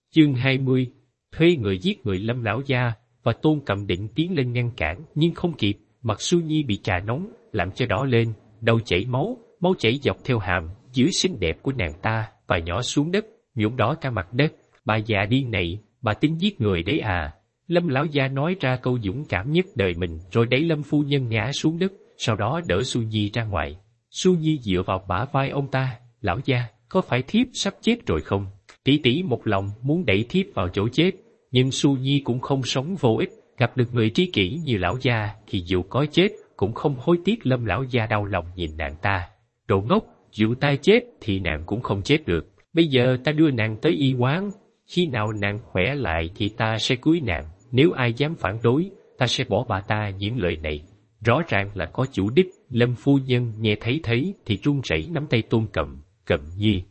Chương 20, thuê người giết người. Lâm lão gia và Tôn Cẩm định tiến lên ngăn cản, nhưng không kịp, mặt Su Nhi bị trà nóng làm cho đỏ lên, đầu chảy máu, máu chảy dọc theo hàm dưới xinh đẹp của nàng ta và nhỏ xuống đất, nhuộm đỏ cả mặt đất. Bà già điên này, bà tính giết người đấy à? Lâm lão gia nói ra câu dũng cảm nhất đời mình, rồi đẩy Lâm phu nhân ngã xuống đất, sau đó đỡ Su Nhi ra ngoài. Su Nhi dựa vào bả vai ông ta. Lão gia, có phải thiếp sắp chết rồi không? Tỷ tỷ một lòng muốn đẩy thiếp vào chỗ chết, nhưng Su Nhi cũng không sống vô ích, gặp được người tri kỷ như lão gia thì dù có chết cũng không hối tiếc. Lâm lão gia đau lòng nhìn nàng ta. Đồ ngốc, dù ta chết thì nàng cũng không chết được. Bây giờ ta đưa nàng tới y quán, khi nào nàng khỏe lại thì ta sẽ cưới nàng. Nếu ai dám phản đối, ta sẽ bỏ bà ta. Những lời này rõ ràng là có chủ đích. Lâm phu nhân nghe thấy thì run rẩy nắm tay Tôn Cẩm. Cẩm Nhi,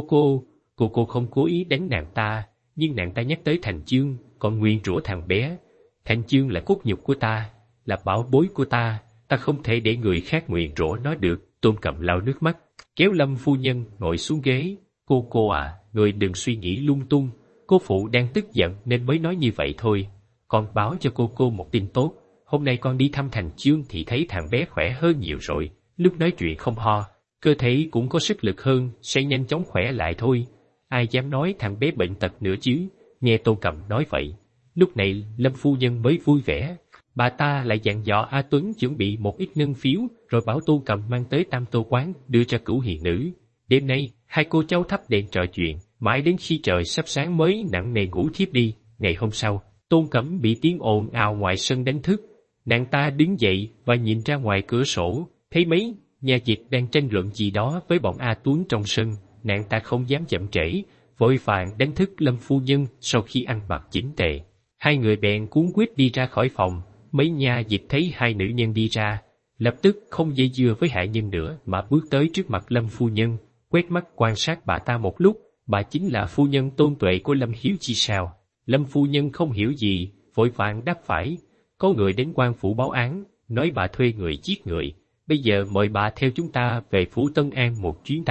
cô không cố ý đánh nàng ta, nhưng nàng ta nhắc tới Thành Chương, còn nguyền rủa thằng bé. Thành Chương là cốt nhục của ta, là bảo bối của ta, ta không thể để người khác nguyền rủa nó được. Tôn Cẩm lau nước mắt, kéo Lâm phu nhân ngồi xuống ghế. Cô à, người đừng suy nghĩ lung tung, cô phụ đang tức giận nên mới nói như vậy thôi. Con báo cho cô một tin tốt, hôm nay con đi thăm Thành Chương thì thấy thằng bé khỏe hơn nhiều rồi, lúc nói chuyện không ho, cơ thể cũng có sức lực hơn, sẽ nhanh chóng khỏe lại thôi. Ai dám nói thằng bé bệnh tật nữa chứ? Nghe Tôn Cẩm nói vậy, lúc này Lâm phu nhân mới vui vẻ. Bà ta lại dặn dò A Tuấn chuẩn bị một ít ngân phiếu, rồi bảo Tôn Cẩm mang tới Tam Tô quán đưa cho Cửu Hiền nữ. Đêm nay hai cô cháu thắp đèn trò chuyện, mãi đến khi trời sắp sáng mới nặng nề ngủ thiếp đi. Ngày hôm sau, Tôn Cẩm bị tiếng ồn ào ngoài sân đánh thức. Nàng ta đứng dậy và nhìn ra ngoài cửa sổ, thấy mấy nhà dịch đang tranh luận gì đó với bọn A Tuấn trong sân. Nàng ta không dám chậm trễ, vội vàng đánh thức Lâm phu nhân. Sau khi ăn mặc chỉnh tề, hai người bèn cuống quýt đi ra khỏi phòng. Mấy nhà dịch thấy hai nữ nhân đi ra, lập tức không dây dưa với hạ nhân nữa mà bước tới trước mặt Lâm phu nhân, quét mắt quan sát bà ta một lúc. Bà chính là phu nhân Tôn Tuệ của Lâm Hiếu chi sao? Lâm phu nhân không hiểu gì, vội vàng đáp phải. Có người đến quan phủ báo án, nói bà thuê người giết người. Bây giờ mời bà theo chúng ta về phủ Tân An một chuyến.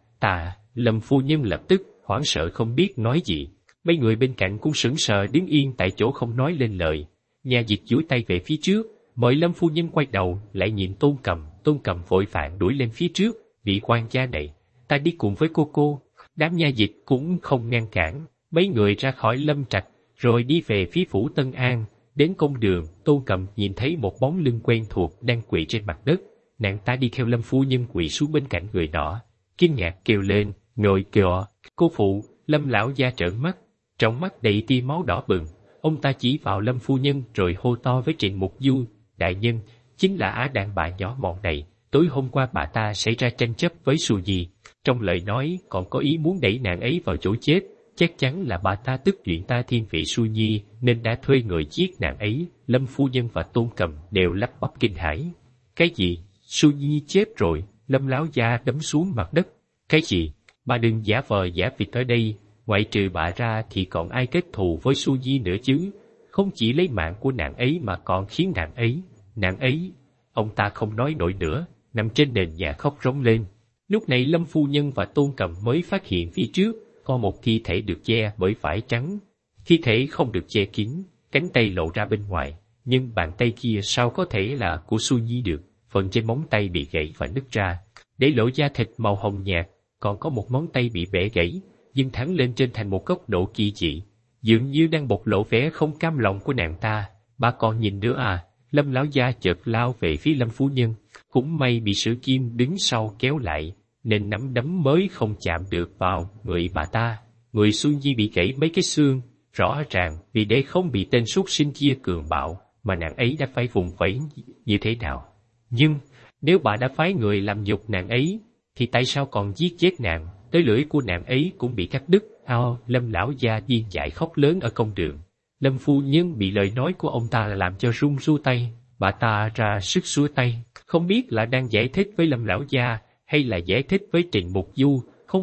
Lâm phu nhân lập tức hoảng sợ không biết nói gì. Mấy người bên cạnh cũng sững sờ đứng yên tại chỗ không nói lên lời. Nhà dịch duỗi tay về phía trước, mời Lâm phu nhân quay đầu lại nhìn Tôn Cẩm. Tôn Cẩm vội vàng đuổi lên phía trước. Vị quan gia này, ta đi cùng với cô. Đám nha dịch cũng không ngăn cản. Mấy người ra khỏi Lâm trạch, rồi đi về phía phủ Tân An. Đến công đường, Tôn Cẩm nhìn thấy một bóng lưng quen thuộc đang quỳ trên mặt đất. Nàng ta đi theo Lâm phu nhân quỳ xuống bên cạnh người nọ, kinh ngạc kêu lên, ngồi kìa, cô phụ. Lâm lão gia trợn mắt, trong mắt đầy tia máu đỏ bừng. Ông ta chỉ vào Lâm phu nhân rồi hô to với Trịnh Mục Du, đại nhân, chính là á đàn bà nhỏ mọn này. Tối hôm qua bà ta xảy ra tranh chấp với Su Nhi, trong lời nói còn có ý muốn đẩy nàng ấy vào chỗ chết. Chắc chắn là bà ta tức chuyện ta thiên vị Su Nhi nên đã thuê người giết nàng ấy. Lâm phu nhân và Tôn Cẩm đều lắp bắp kinh hãi. Cái gì? Su Nhi chết rồi? Lâm lão gia đấm xuống mặt đất. Cái gì? Bà đừng giả vờ giả vịt ở đây. Ngoại trừ bà ra thì còn ai kết thù với Su Nhi nữa chứ? Không chỉ lấy mạng của nàng ấy mà còn khiến nàng ấy... Ông ta không nói nổi nữa, nằm trên nền nhà khóc rống lên. Lúc này Lâm phu nhân và Tôn Cẩm mới phát hiện phía trước có một thi thể được che bởi vải trắng. Thi thể không được che kín, cánh tay lộ ra bên ngoài, nhưng bàn tay kia sao có thể là của Su Nhi được? Phần trên móng tay bị gãy và nứt ra, để lộ da thịt màu hồng nhạt. Còn có một ngón tay bị bẻ gãy, nhưng thẳng lên trên thành một góc độ kỳ dị, dường như đang bộc lộ vẻ không cam lòng của nàng ta. Bà còn nhìn nữa à? Lâm lão gia chợt lao về phía Lâm phu nhân. Cũng may bị Sử Kim đứng sau kéo lại, nên nắm đấm mới không chạm được vào người bà ta. Người Su Nhi bị gãy mấy cái xương, rõ ràng vì để không bị tên súc sinh kia cường bạo mà nàng ấy đã phải vùng vẫy như thế nào. Nhưng nếu bà đã phái người làm nhục nàng ấy, thì tại sao còn giết chết nàng? Tới lưỡi của nàng ấy cũng bị cắt đứt. Lâm lão gia điên dại khóc lớn ở công đường. Lâm phu nhân bị lời nói của ông ta làm cho run run tay. Bà ta ra sức xua tay, không biết là đang giải thích với Lâm lão gia hay là giải thích với Trịnh Mục Du.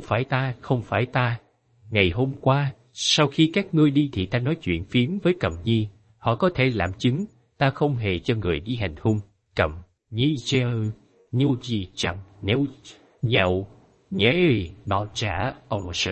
Không phải ta. Ngày hôm qua, sau khi các ngươi đi thì ta nói chuyện phiếm với Cẩm Nhi. Họ có thể làm chứng, ta không hề cho người đi hành hung. Cẩm Nhi chơi, như gì chẳng, nếu dạo, nhé, nó trả, ông Sally.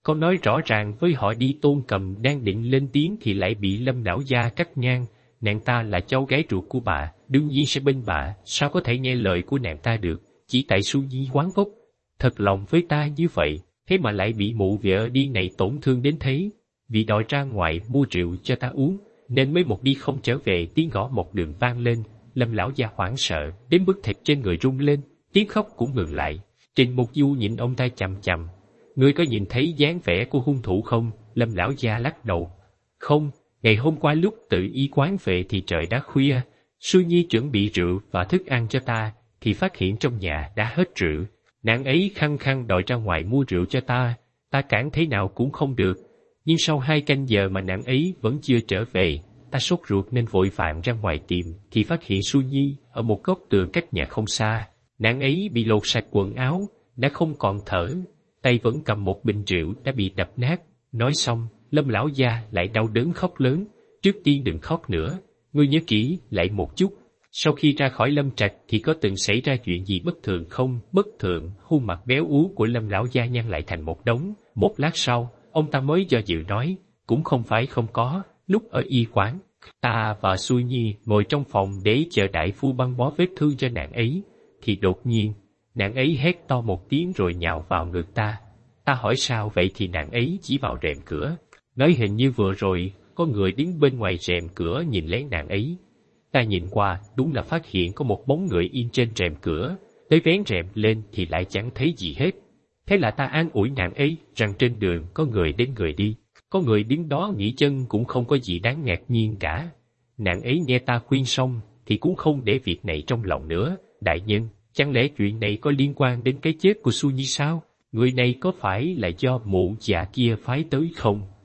Con nói rõ ràng với họ đi. Tôn Cầm đang định lên tiếng thì lại bị Lâm lão gia cắt ngang. Nàng ta là cháu gái ruột của bà, đương nhiên sẽ bên bà, sao có thể nghe lời của nàng ta được, chỉ tại Su Nhi quán gốc. Thật lòng với ta như vậy, thế mà lại bị mụ vợ điên này tổn thương đến thế. Vì đòi ra ngoài mua rượu cho ta uống, nên mới một đi không trở về. Tiếng gõ một đường vang lên, Lâm lão gia hoảng sợ, đến bức thịt trên người rung lên, tiếng khóc cũng ngừng lại. Trình Mục Du nhìn ông ta chằm chằm. Ngươi có nhìn thấy dáng vẻ của hung thủ không? Lâm lão gia lắc đầu. Không, ngày hôm qua lúc tự y quán về thì trời đã khuya. Su Nhi chuẩn bị rượu và thức ăn cho ta, thì phát hiện trong nhà đã hết rượu. Nàng ấy khăng khăng đòi ra ngoài mua rượu cho ta cản thế nào cũng không được. Nhưng sau 2 canh giờ mà nàng ấy vẫn chưa trở về, ta sốt ruột nên vội vàng ra ngoài tìm, thì phát hiện Su Nhi ở một góc tường cách nhà không xa. Nàng ấy bị lột sạch quần áo, đã không còn thở, tay vẫn cầm một bình rượu đã bị đập nát. Nói xong, Lâm lão gia lại đau đớn khóc lớn. Trước tiên đừng khóc nữa, ngươi nhớ kỹ lại một chút. Sau khi ra khỏi Lâm trạch thì có từng xảy ra chuyện gì bất thường không? Bất thường. Khuôn mặt béo ú của Lâm lão gia nhăn lại thành một đống. Một lát sau, ông ta mới do dự nói, cũng không phải không có. Lúc ở y quán, ta và Su Nhi ngồi trong phòng để chờ đại phu băng bó vết thương cho nàng ấy, thì đột nhiên nàng ấy hét to một tiếng rồi nhào vào ngực ta. Ta hỏi sao vậy thì nàng ấy chỉ vào rèm cửa, nói hình như vừa rồi có người đứng bên ngoài rèm cửa nhìn lén nàng ấy. Ta nhìn qua, đúng là phát hiện có một bóng người in trên rèm cửa, tới vén rèm lên thì lại chẳng thấy gì hết. Thế là ta an ủi nàng ấy rằng trên đường có người đến người đi, có người đứng đó nghỉ chân cũng không có gì đáng ngạc nhiên cả. Nàng ấy nghe ta khuyên xong thì cũng không để việc này trong lòng nữa. Đại nhân, chẳng lẽ chuyện này có liên quan đến cái chết của Su Nhi sao? Người này có phải là do mụ già kia phái tới không?